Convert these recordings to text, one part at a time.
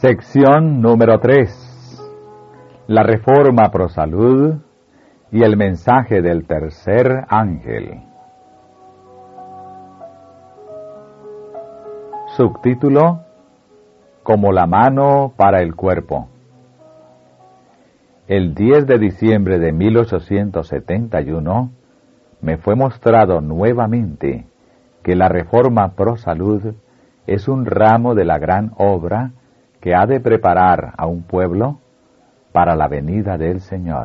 Sección número 3. La reforma pro salud y el mensaje del tercer ángel. Subtítulo: Como la mano para el cuerpo. El 10 de diciembre de 1871 me fue mostrado nuevamente que la reforma pro salud es un ramo de la gran obra que ha de preparar a un pueblo para la venida del Señor.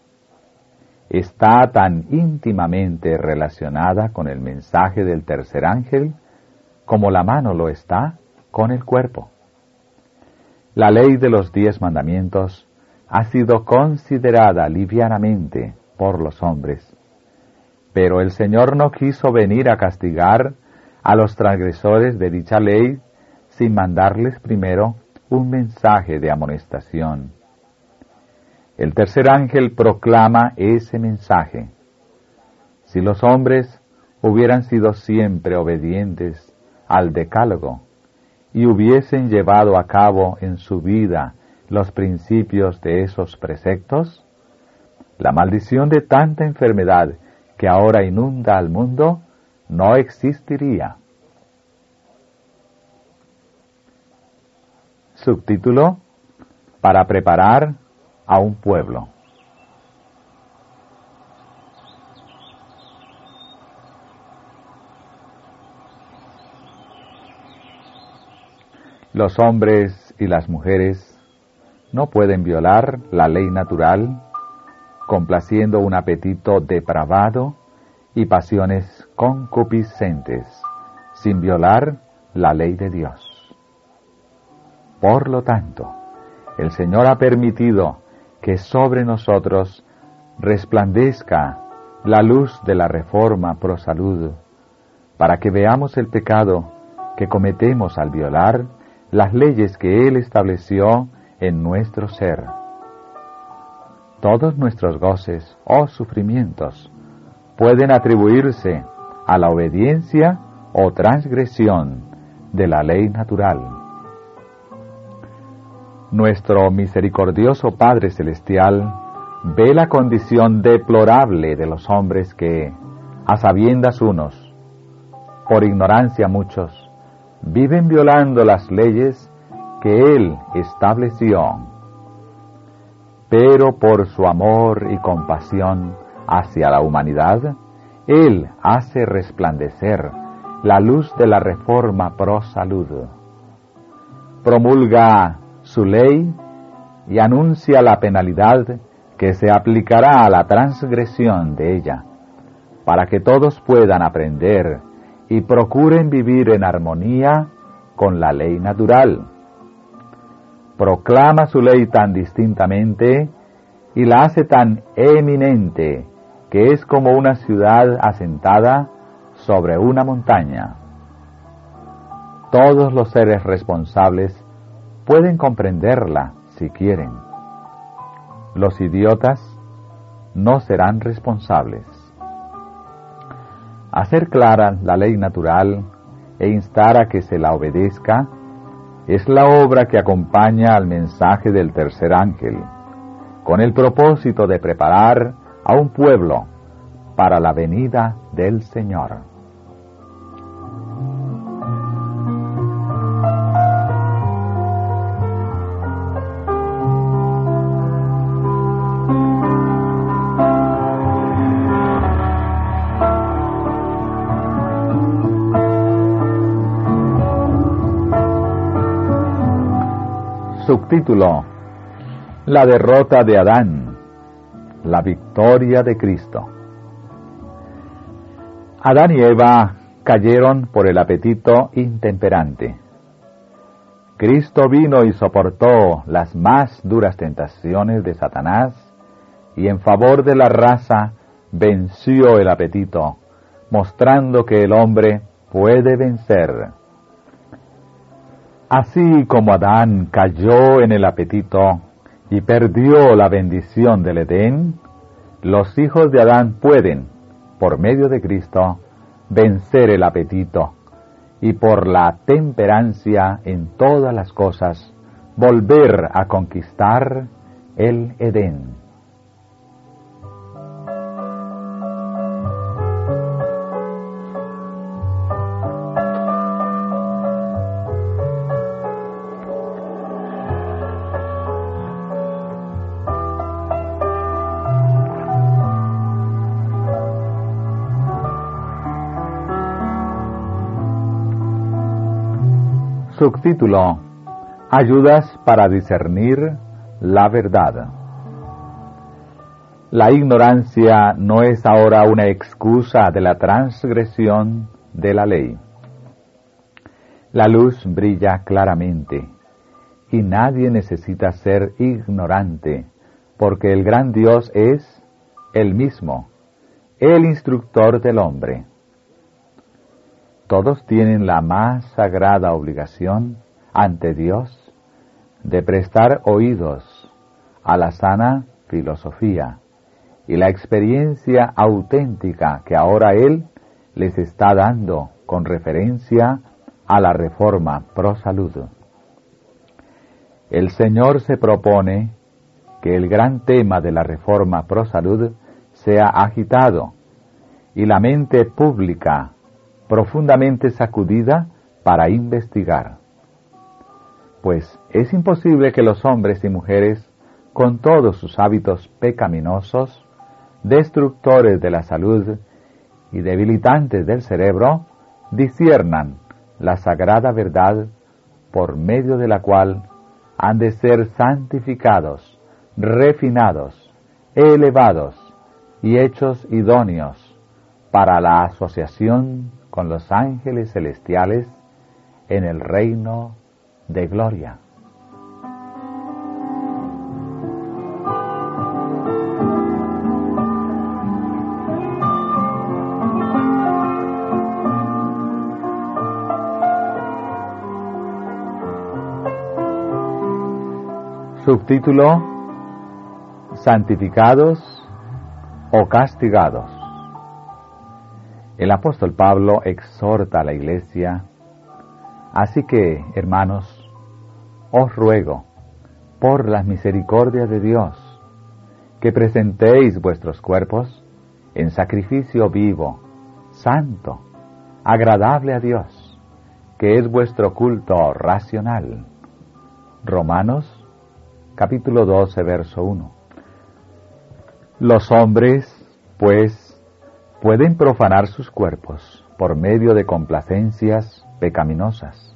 Está tan íntimamente relacionada con el mensaje del tercer ángel como la mano lo está con el cuerpo. La ley de los 10 mandamientos ha sido considerada livianamente por los hombres, pero el Señor no quiso venir a castigar a los transgresores de dicha ley sin mandarles primero un mensaje de amonestación. El tercer ángel proclama ese mensaje. Si los hombres hubieran sido siempre obedientes al decálogo y hubiesen llevado a cabo en su vida los principios de esos preceptos, la maldición de tanta enfermedad que ahora inunda al mundo no existiría. Subtítulo: Para preparar a un pueblo. Los hombres y las mujeres no pueden violar la ley natural, complaciendo un apetito depravado y pasiones concupiscentes, sin violar la ley de Dios. Por lo tanto, el Señor ha permitido que sobre nosotros resplandezca la luz de la reforma pro salud, para que veamos el pecado que cometemos al violar las leyes que Él estableció en nuestro ser. Todos nuestros goces o sufrimientos pueden atribuirse a la obediencia o transgresión de la ley natural. Nuestro misericordioso Padre Celestial ve la condición deplorable de los hombres que, a sabiendas unos, por ignorancia muchos, viven violando las leyes que Él estableció. Pero por su amor y compasión hacia la humanidad, Él hace resplandecer la luz de la reforma pro salud. Promulga su ley y anuncia la penalidad que se aplicará a la transgresión de ella, para que todos puedan aprender y procuren vivir en armonía con la ley natural. Proclama su ley tan distintamente y la hace tan eminente que es como una ciudad asentada sobre una montaña. Todos los seres responsables pueden comprenderla si quieren. Los idiotas no serán responsables. Hacer clara la ley natural e instar a que se la obedezca es la obra que acompaña al mensaje del tercer ángel, con el propósito de preparar a un pueblo para la venida del Señor. Subtítulo: La derrota de Adán, la victoria de Cristo. Adán y Eva cayeron por el apetito intemperante. Cristo vino y soportó las más duras tentaciones de Satanás y en favor de la raza venció el apetito, mostrando que el hombre puede vencer. Así como Adán cayó en el apetito y perdió la bendición del Edén, los hijos de Adán pueden, por medio de Cristo, vencer el apetito y por la temperancia en todas las cosas, volver a conquistar el Edén. Subtítulo: Ayudas para discernir la verdad. La ignorancia no es ahora una excusa de la transgresión de la ley. La luz brilla claramente y nadie necesita ser ignorante, porque el gran Dios es el mismo, el instructor del hombre. Todos tienen la más sagrada obligación ante Dios de prestar oídos a la sana filosofía y la experiencia auténtica que ahora Él les está dando con referencia a la reforma pro salud. El Señor se propone que el gran tema de la reforma pro salud sea agitado y la mente pública profundamente sacudida para investigar. Pues es imposible que los hombres y mujeres, con todos sus hábitos pecaminosos, destructores de la salud y debilitantes del cerebro, disciernan la sagrada verdad por medio de la cual han de ser santificados, refinados, elevados y hechos idóneos para la asociación con los ángeles celestiales en el reino de gloria. Subtítulo: Santificados o castigados. El apóstol Pablo exhorta a la iglesia: así que, hermanos, os ruego, por las misericordias de Dios, que presentéis vuestros cuerpos en sacrificio vivo, santo, agradable a Dios, que es vuestro culto racional. Romanos, capítulo 12, verso 1. Los hombres, pues, pueden profanar sus cuerpos por medio de complacencias pecaminosas.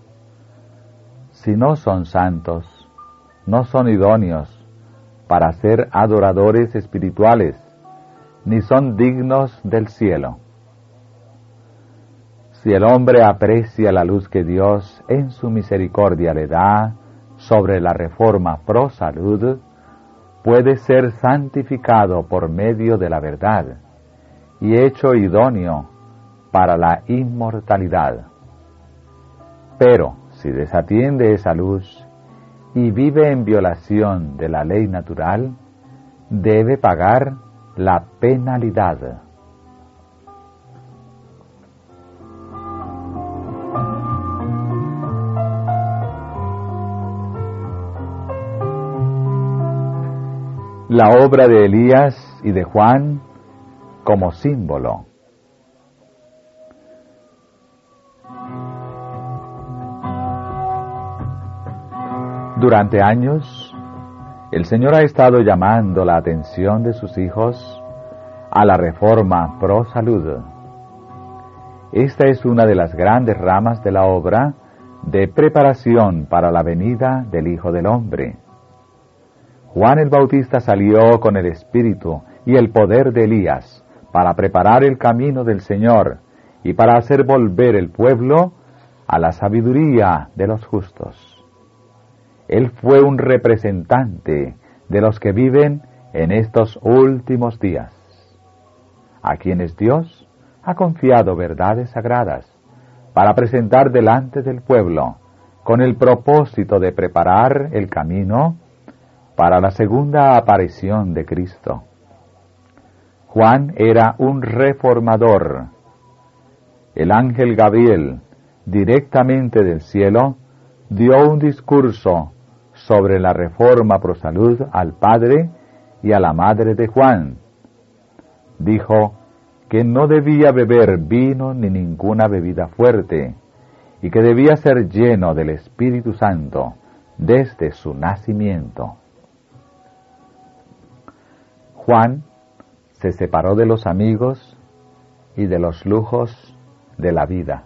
Si no son santos, no son idóneos para ser adoradores espirituales, ni son dignos del cielo. Si el hombre aprecia la luz que Dios en su misericordia le da sobre la reforma pro salud, puede ser santificado por medio de la verdad y hecho idóneo para la inmortalidad. Pero si desatiende esa luz y vive en violación de la ley natural, debe pagar la penalidad. La obra de Elías y de Juan como símbolo. Durante años, el Señor ha estado llamando la atención de sus hijos a la reforma pro salud. Esta es una de las grandes ramas de la obra de preparación para la venida del Hijo del Hombre. Juan el Bautista salió con el espíritu y el poder de Elías para preparar el camino del Señor y para hacer volver el pueblo a la sabiduría de los justos. Él fue un representante de los que viven en estos últimos días, a quienes Dios ha confiado verdades sagradas para presentar delante del pueblo con el propósito de preparar el camino para la segunda aparición de Cristo. Juan era un reformador. El ángel Gabriel, directamente del cielo, dio un discurso sobre la reforma pro salud al padre y a la madre de Juan. Dijo que no debía beber vino ni ninguna bebida fuerte, y que debía ser lleno del Espíritu Santo desde su nacimiento. Juan se separó de los amigos y de los lujos de la vida.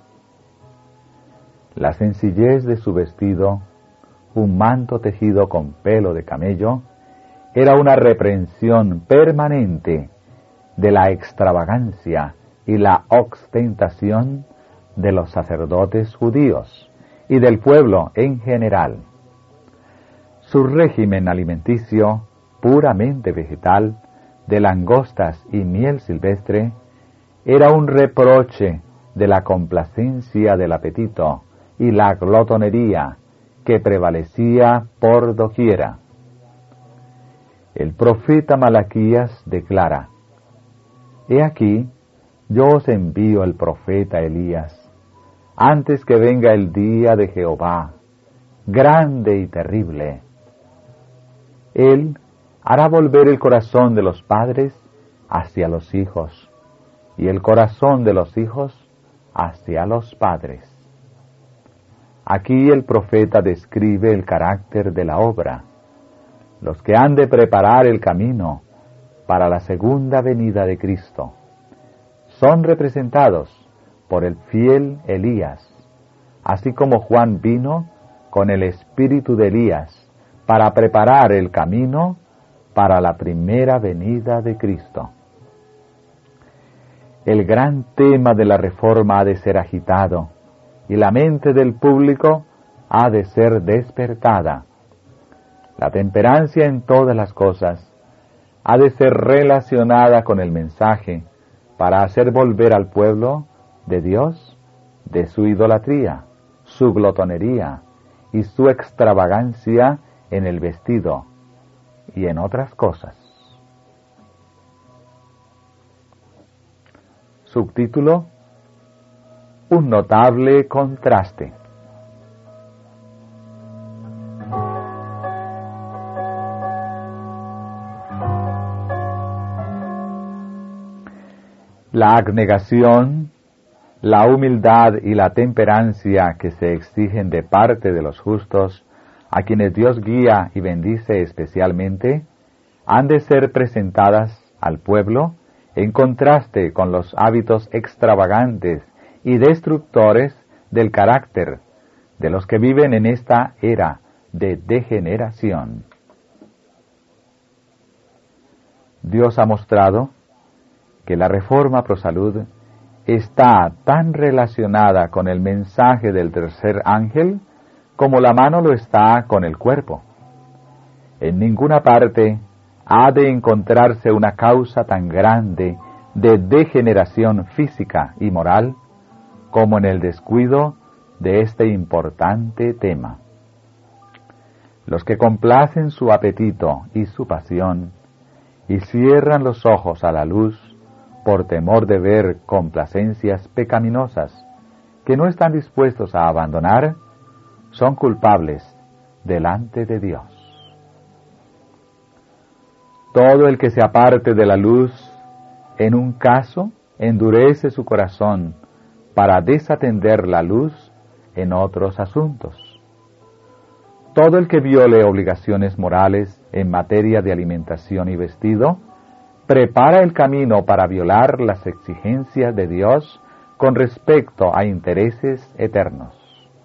La sencillez de su vestido, un manto tejido con pelo de camello, era una reprensión permanente de la extravagancia y la ostentación de los sacerdotes judíos y del pueblo en general. Su régimen alimenticio, puramente vegetal, de langostas y miel silvestre, era un reproche de la complacencia del apetito y la glotonería que prevalecía por doquiera. El profeta Malaquías declara: «He aquí, yo os envío el profeta Elías, antes que venga el día de Jehová, grande y terrible. Él hará volver el corazón de los padres hacia los hijos, y el corazón de los hijos hacia los padres». Aquí el profeta describe el carácter de la obra, los que han de preparar el camino para la segunda venida de Cristo. Son representados por el fiel Elías, así como Juan vino con el espíritu de Elías para preparar el camino para la primera venida de Cristo. El gran tema de la reforma ha de ser agitado y la mente del público ha de ser despertada. La temperancia en todas las cosas ha de ser relacionada con el mensaje para hacer volver al pueblo de Dios de su idolatría, su glotonería y su extravagancia en el vestido y en otras cosas. Subtítulo: Un notable contraste. La abnegación, la humildad y la temperancia que se exigen de parte de los justos, a quienes Dios guía y bendice especialmente, han de ser presentadas al pueblo en contraste con los hábitos extravagantes y destructores del carácter de los que viven en esta era de degeneración. Dios ha mostrado que la reforma pro salud está tan relacionada con el mensaje del tercer ángel como la mano lo está con el cuerpo. En ninguna parte ha de encontrarse una causa tan grande de degeneración física y moral como en el descuido de este importante tema. Los que complacen su apetito y su pasión y cierran los ojos a la luz por temor de ver complacencias pecaminosas que no están dispuestos a abandonar, son culpables delante de Dios. Todo el que se aparte de la luz, en un caso, endurece su corazón para desatender la luz en otros asuntos. Todo el que viole obligaciones morales en materia de alimentación y vestido, prepara el camino para violar las exigencias de Dios con respecto a intereses eternos.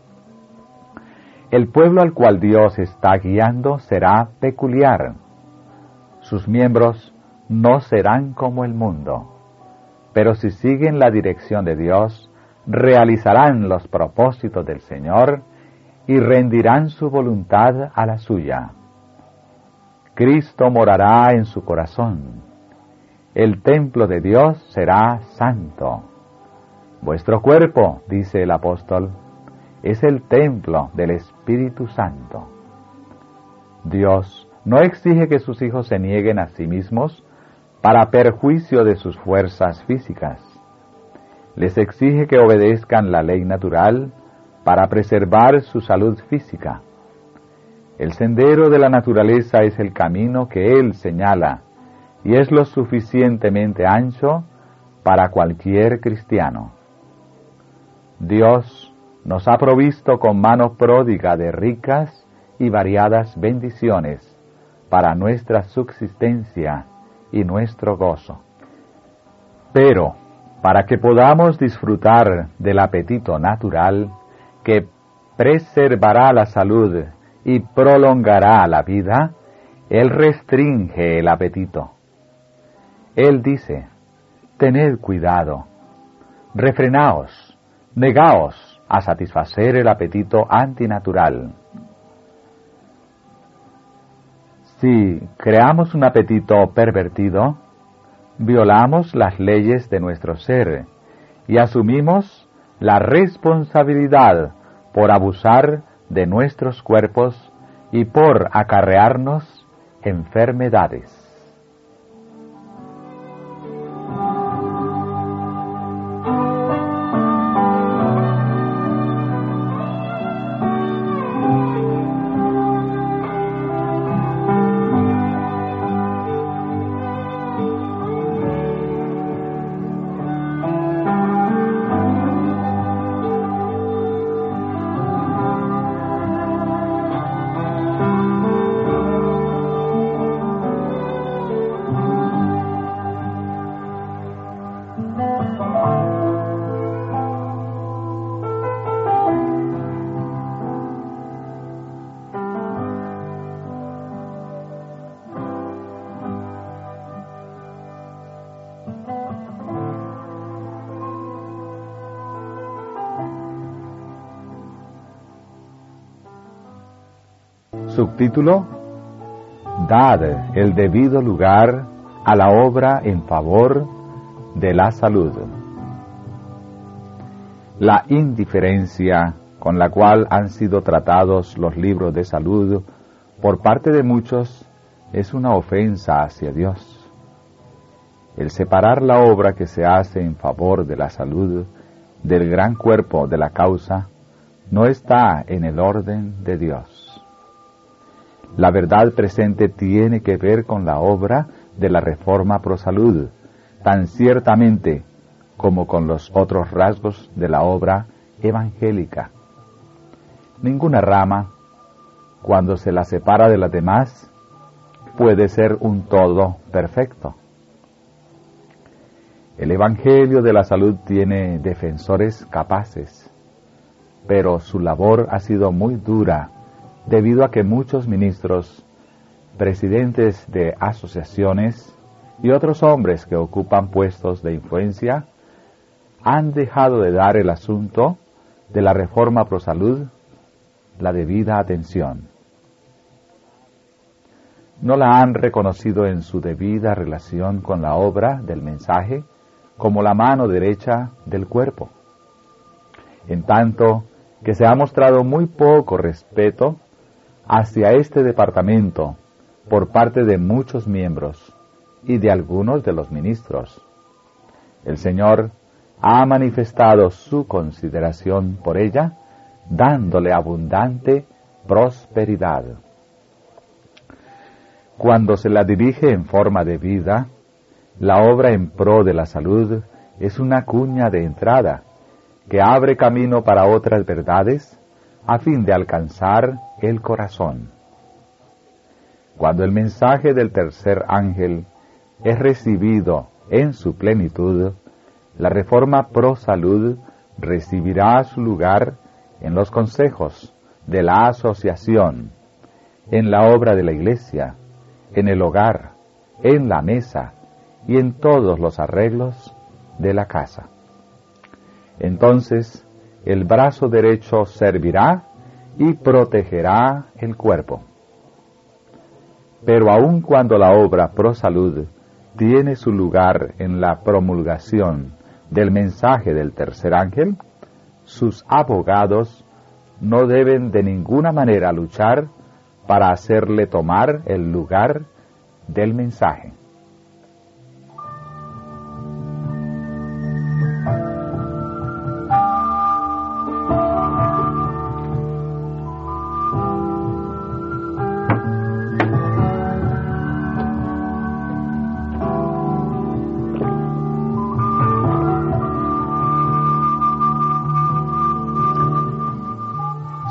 El pueblo al cual Dios está guiando será peculiar. Sus miembros no serán como el mundo, pero si siguen la dirección de Dios, realizarán los propósitos del Señor y rendirán su voluntad a la suya. Cristo morará en su corazón. El templo de Dios será santo. Vuestro cuerpo, dice el apóstol, es el templo del Espíritu Santo. Dios no exige que sus hijos se nieguen a sí mismos para perjuicio de sus fuerzas físicas. Les exige que obedezcan la ley natural para preservar su salud física. El sendero de la naturaleza es el camino que Él señala y es lo suficientemente ancho para cualquier cristiano. Dios nos ha provisto con mano pródiga de ricas y variadas bendiciones para nuestra subsistencia y nuestro gozo. Pero, para que podamos disfrutar del apetito natural que preservará la salud y prolongará la vida, Él restringe el apetito. Él dice: tened cuidado, refrenaos, negaos a satisfacer el apetito antinatural. Si creamos un apetito pervertido, violamos las leyes de nuestro ser y asumimos la responsabilidad por abusar de nuestros cuerpos y por acarrearnos enfermedades. Subtítulo: Dad el debido lugar a la obra en favor de la salud. La indiferencia con la cual han sido tratados los libros de salud por parte de muchos es una ofensa hacia Dios. El separar la obra que se hace en favor de la salud del gran cuerpo de la causa no está en el orden de Dios. La verdad presente tiene que ver con la obra de la Reforma Pro Salud, tan ciertamente como con los otros rasgos de la obra evangélica. Ninguna rama, cuando se la separa de las demás, puede ser un todo perfecto. El Evangelio de la Salud tiene defensores capaces, pero su labor ha sido muy dura debido a que muchos ministros, presidentes de asociaciones y otros hombres que ocupan puestos de influencia han dejado de dar el asunto de la Reforma Pro Salud la debida atención. No la han reconocido en su debida relación con la obra del mensaje como la mano derecha del cuerpo. En tanto que se ha mostrado muy poco respeto hacia este departamento por parte de muchos miembros y de algunos de los ministros. El Señor ha manifestado su consideración por ella, dándole abundante prosperidad. Cuando se la dirige en forma de vida, la obra en pro de la salud es una cuña de entrada que abre camino para otras verdades a fin de alcanzar el corazón. Cuando el mensaje del tercer ángel es recibido en su plenitud, la Reforma Pro Salud recibirá su lugar en los consejos de la asociación, en la obra de la iglesia, en el hogar, en la mesa y en todos los arreglos de la casa. Entonces, el brazo derecho servirá y protegerá el cuerpo. Pero aun cuando la obra Pro Salud tiene su lugar en la promulgación del mensaje del tercer ángel, sus abogados no deben de ninguna manera luchar para hacerle tomar el lugar del mensaje.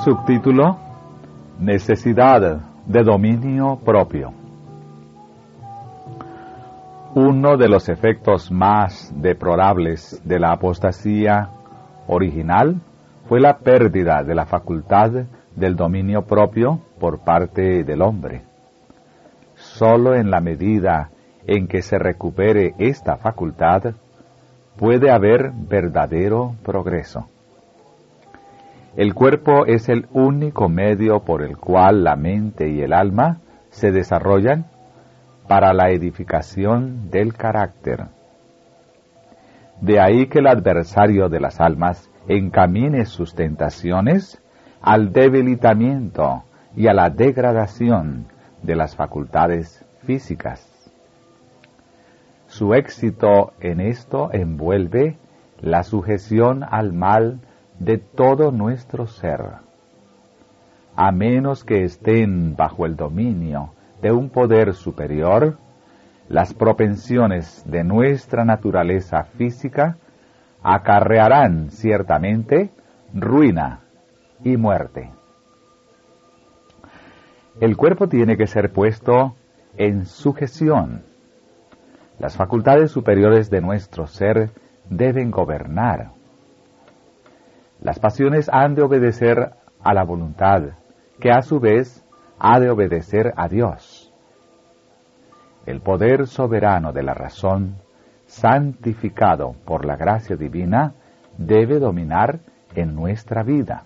Subtítulo: Necesidad de dominio propio. Uno de los efectos más deplorables de la apostasía original fue la pérdida de la facultad del dominio propio por parte del hombre. Solo en la medida en que se recupere esta facultad puede haber verdadero progreso. El cuerpo es el único medio por el cual la mente y el alma se desarrollan para la edificación del carácter. De ahí que el adversario de las almas encamine sus tentaciones al debilitamiento y a la degradación de las facultades físicas. Su éxito en esto envuelve la sujeción al mal de todo nuestro ser. A menos que estén bajo el dominio de un poder superior, las propensiones de nuestra naturaleza física acarrearán ciertamente ruina y muerte. El cuerpo tiene que ser puesto en sujeción. Las facultades superiores de nuestro ser deben gobernar. Las pasiones han de obedecer a la voluntad, que a su vez ha de obedecer a Dios. El poder soberano de la razón, santificado por la gracia divina, debe dominar en nuestra vida.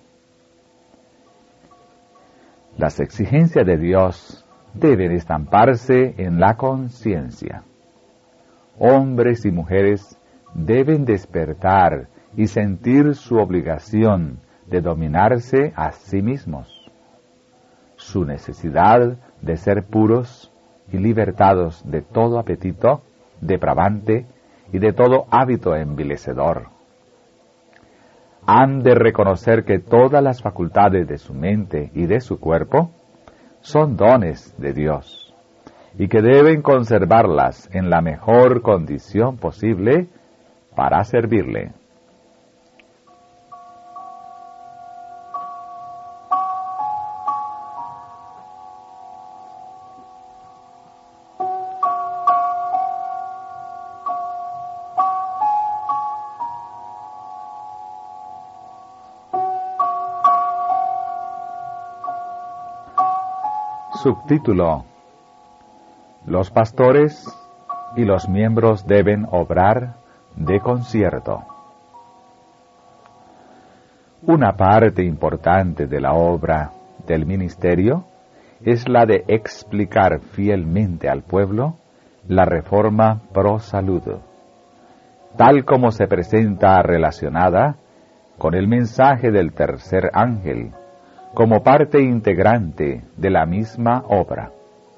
Las exigencias de Dios deben estamparse en la conciencia. Hombres y mujeres deben despertar y sentir su obligación de dominarse a sí mismos, su necesidad de ser puros y libertados de todo apetito depravante y de todo hábito envilecedor. Han de reconocer que todas las facultades de su mente y de su cuerpo son dones de Dios, y que deben conservarlas en la mejor condición posible para servirle. Subtítulo: Los pastores y los miembros deben obrar de concierto. Una parte importante de la obra del ministerio es la de explicar fielmente al pueblo la reforma pro salud, tal como se presenta relacionada con el mensaje del tercer ángel, como parte integrante de la misma obra.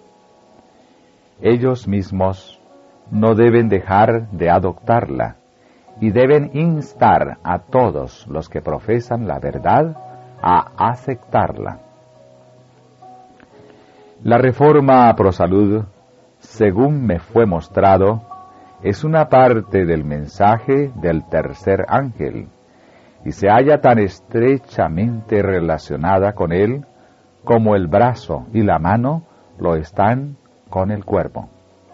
Ellos mismos no deben dejar de adoptarla y deben instar a todos los que profesan la verdad a aceptarla. La reforma pro salud, según me fue mostrado, es una parte del mensaje del tercer ángel, y se halla tan estrechamente relacionada con él como el brazo y la mano lo están con el cuerpo.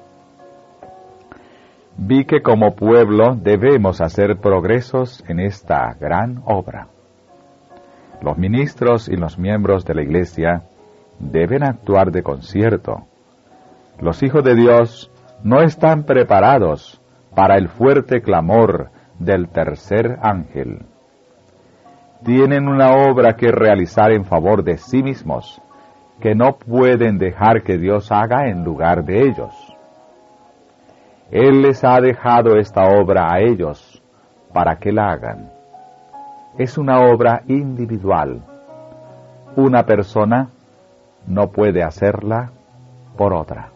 Vi que como pueblo debemos hacer progresos en esta gran obra. Los ministros y los miembros de la Iglesia deben actuar de concierto. Los hijos de Dios no están preparados para el fuerte clamor del tercer ángel. Tienen una obra que realizar en favor de sí mismos, que no pueden dejar que Dios haga en lugar de ellos. Él les ha dejado esta obra a ellos para que la hagan. Es una obra individual. Una persona no puede hacerla por otra.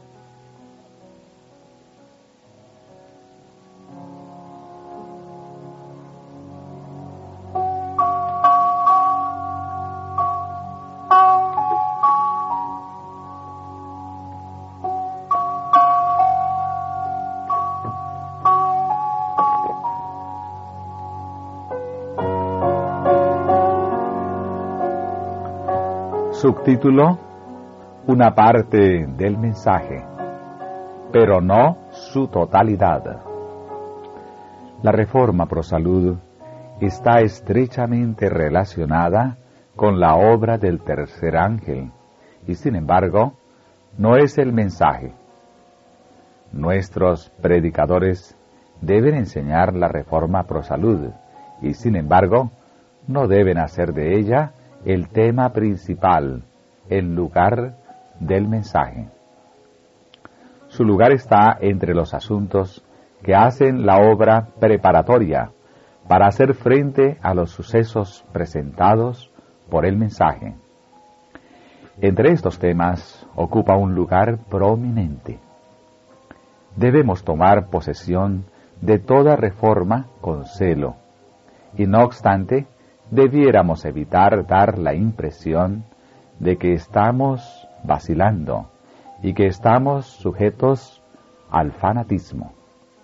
Subtítulo: Una parte del mensaje, pero no su totalidad. La Reforma Pro Salud está estrechamente relacionada con la obra del tercer ángel, y sin embargo, no es el mensaje. Nuestros predicadores deben enseñar la Reforma Pro Salud, y sin embargo, no deben hacer de ella el tema principal, en lugar del mensaje. Su lugar está entre los asuntos que hacen la obra preparatoria para hacer frente a los sucesos presentados por el mensaje. Entre estos temas ocupa un lugar prominente. Debemos tomar posesión de toda reforma con celo, y no obstante, debiéramos evitar dar la impresión de que estamos vacilando y que estamos sujetos al fanatismo.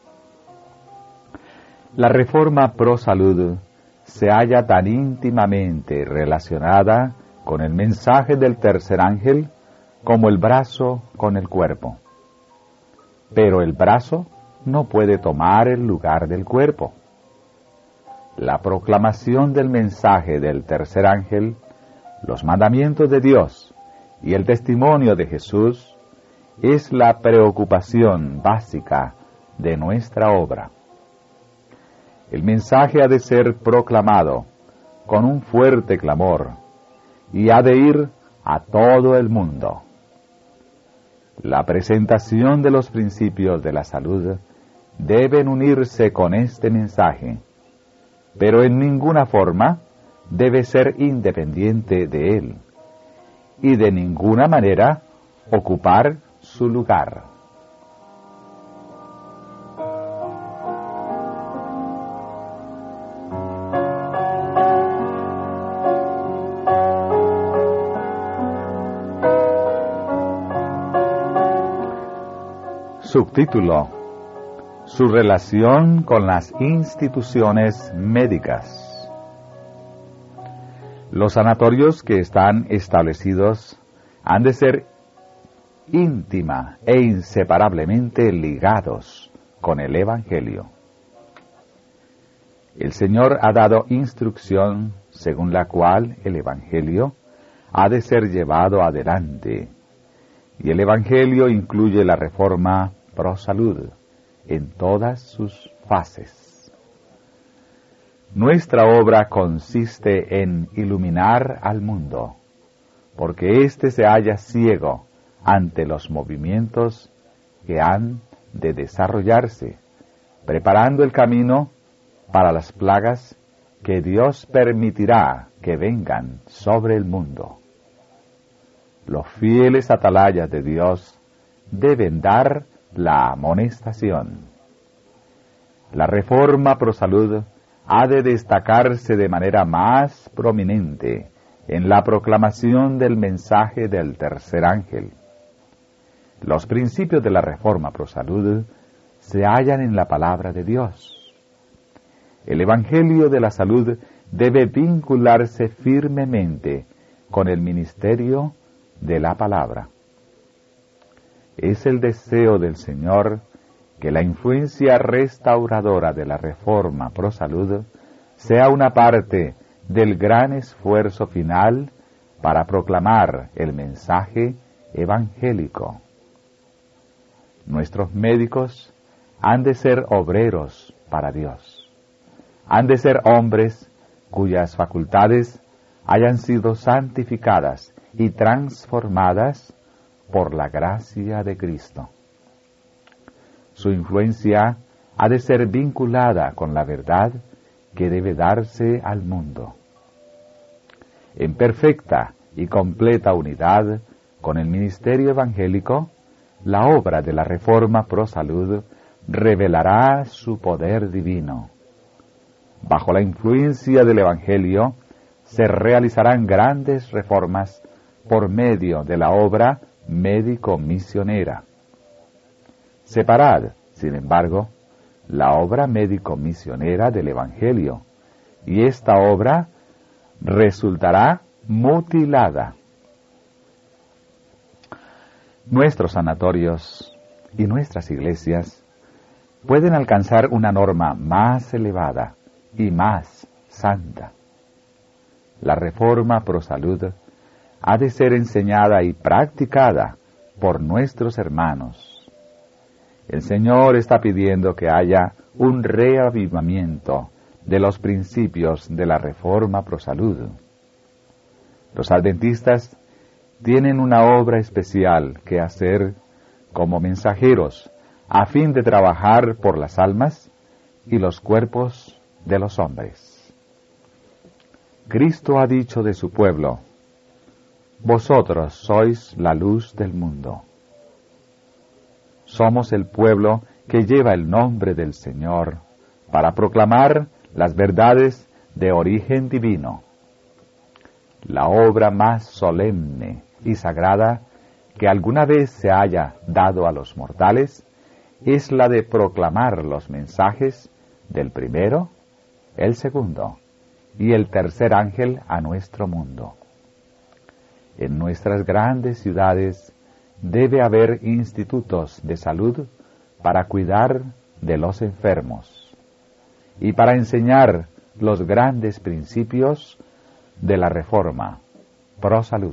La Reforma Pro Salud se halla tan íntimamente relacionada con el mensaje del tercer ángel como el brazo con el cuerpo. Pero el brazo no puede tomar el lugar del cuerpo. La proclamación del mensaje del tercer ángel, los mandamientos de Dios y el testimonio de Jesús es la preocupación básica de nuestra obra. El mensaje ha de ser proclamado con un fuerte clamor y ha de ir a todo el mundo. La presentación de los principios de la salud deben unirse con este mensaje, pero en ninguna forma debe ser independiente de él, y de ninguna manera ocupar su lugar. Subtítulo: Su relación con las instituciones médicas. Los sanatorios que están establecidos han de ser íntima e inseparablemente ligados con el Evangelio. El Señor ha dado instrucción según la cual el Evangelio ha de ser llevado adelante, y el Evangelio incluye la Reforma Pro Salud en todas sus fases. Nuestra obra consiste en iluminar al mundo, porque éste se halla ciego ante los movimientos que han de desarrollarse, preparando el camino para las plagas que Dios permitirá que vengan sobre el mundo. Los fieles atalayas de Dios deben dar la amonestación. La Reforma Pro Salud ha de destacarse de manera más prominente en la proclamación del mensaje del tercer ángel. Los principios de la Reforma Pro Salud se hallan en la palabra de Dios. El Evangelio de la Salud debe vincularse firmemente con el ministerio de la palabra. Es el deseo del Señor que la influencia restauradora de la Reforma Pro Salud sea una parte del gran esfuerzo final para proclamar el mensaje evangélico. Nuestros médicos han de ser obreros para Dios. Han de ser hombres cuyas facultades hayan sido santificadas y transformadas por la gracia de Cristo. Su influencia ha de ser vinculada con la verdad que debe darse al mundo. En perfecta y completa unidad con el ministerio evangélico, la obra de la Reforma Pro Salud revelará su poder divino. Bajo la influencia del Evangelio se realizarán grandes reformas por medio de la obra médico-misionera. Separad, sin embargo, la obra médico-misionera del Evangelio, y esta obra resultará mutilada. Nuestros sanatorios y nuestras iglesias pueden alcanzar una norma más elevada y más santa. La reforma pro salud ha de ser enseñada y practicada por nuestros hermanos. El Señor está pidiendo que haya un reavivamiento de los principios de la reforma pro salud. Los adventistas tienen una obra especial que hacer como mensajeros a fin de trabajar por las almas y los cuerpos de los hombres. Cristo ha dicho de su pueblo: vosotros sois la luz del mundo. Somos el pueblo que lleva el nombre del Señor para proclamar las verdades de origen divino. La obra más solemne y sagrada que alguna vez se haya dado a los mortales es la de proclamar los mensajes del primero, el segundo y el tercer ángel a nuestro mundo. En nuestras grandes ciudades debe haber institutos de salud para cuidar de los enfermos y para enseñar los grandes principios de la reforma pro salud.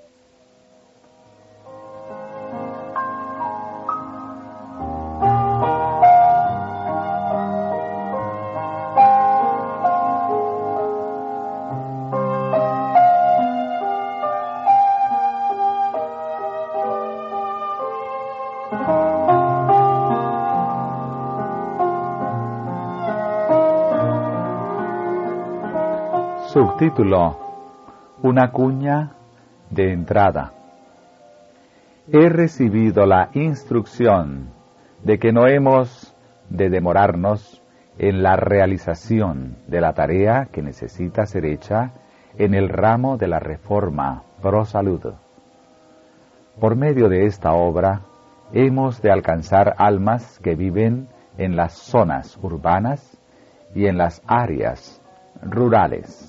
Subtítulo: una cuña de entrada. He recibido la instrucción de que no hemos de demorarnos en la realización de la tarea que necesita ser hecha en el ramo de la reforma pro salud. Por medio de esta obra hemos de alcanzar almas que viven en las zonas urbanas y en las áreas rurales.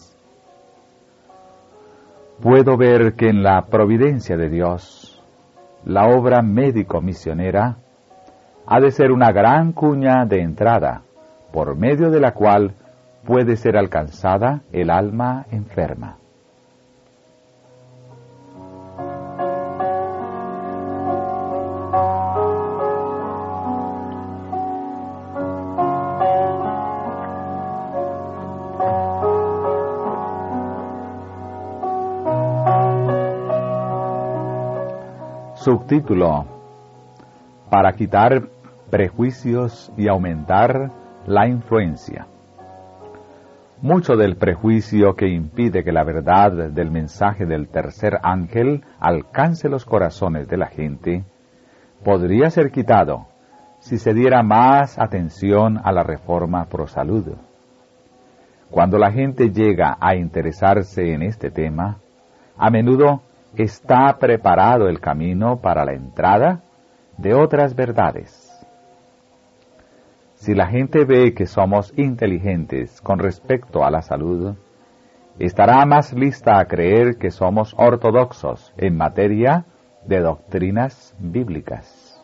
Puedo ver que en la providencia de Dios, la obra médico-misionera ha de ser una gran cuña de entrada, por medio de la cual puede ser alcanzada el alma enferma. Subtítulo: para quitar prejuicios y aumentar la influencia. Mucho del prejuicio que impide que la verdad del mensaje del tercer ángel alcance los corazones de la gente podría ser quitado si se diera más atención a la reforma pro salud. Cuando la gente llega a interesarse en este tema, a menudo está preparado el camino para la entrada de otras verdades. Si la gente ve que somos inteligentes con respecto a la salud, estará más lista a creer que somos ortodoxos en materia de doctrinas bíblicas.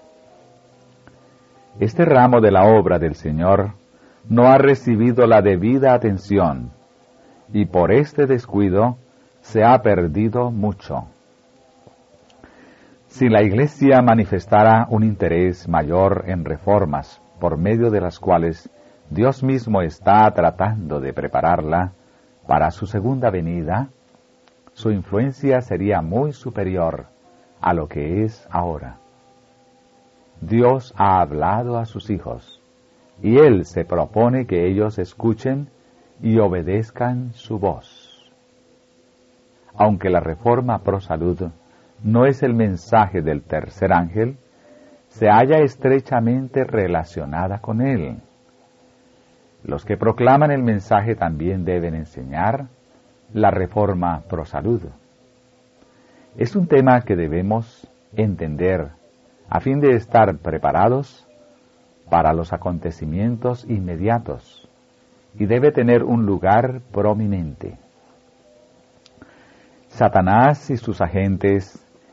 Este ramo de la obra del Señor no ha recibido la debida atención y por este descuido se ha perdido mucho. Si la Iglesia manifestara un interés mayor en reformas por medio de las cuales Dios mismo está tratando de prepararla para su segunda venida, su influencia sería muy superior a lo que es ahora. Dios ha hablado a sus hijos, y Él se propone que ellos escuchen y obedezcan su voz. Aunque la reforma pro salud no es el mensaje del tercer ángel, se halla estrechamente relacionada con él. Los que proclaman el mensaje también deben enseñar la reforma pro salud. Es un tema que debemos entender a fin de estar preparados para los acontecimientos inmediatos y debe tener un lugar prominente. Satanás y sus agentes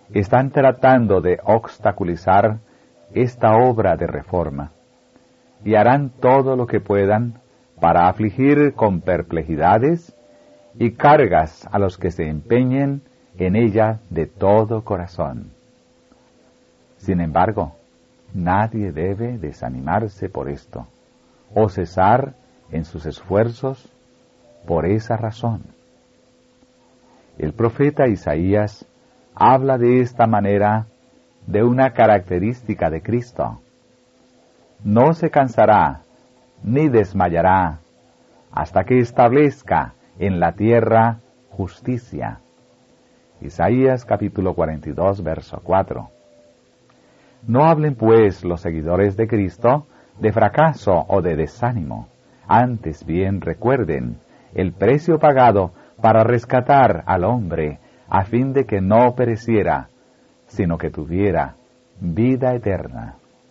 están tratando de obstaculizar esta obra de reforma y harán todo lo que puedan para afligir con perplejidades y cargas a los que se empeñen en ella de todo corazón. Sin embargo, nadie debe desanimarse por esto, o cesar en sus esfuerzos por esa razón. El profeta Isaías habla de esta manera de una característica de Cristo. No se cansará ni desmayará hasta que establezca en la tierra justicia. Isaías capítulo 42, verso 4. No hablen pues los seguidores de Cristo de fracaso o de desánimo. Antes bien recuerden el precio pagado para rescatar al hombre a fin de que no pereciera, sino que tuviera vida eterna.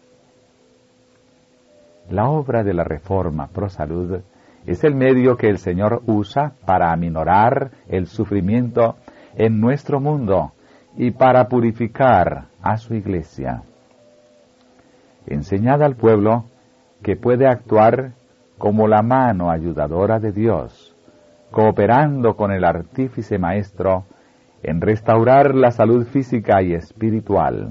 La obra de la Reforma Pro Salud es el medio que el Señor usa para aminorar el sufrimiento en nuestro mundo y para purificar a su Iglesia. Enseñad al pueblo que puede actuar como la mano ayudadora de Dios, cooperando con el artífice maestro en restaurar la salud física y espiritual.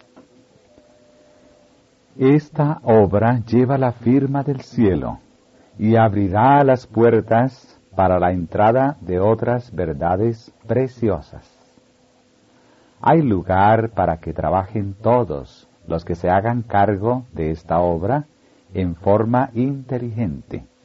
Esta obra lleva la firma del cielo y abrirá las puertas para la entrada de otras verdades preciosas. Hay lugar para que trabajen todos los que se hagan cargo de esta obra en forma inteligente.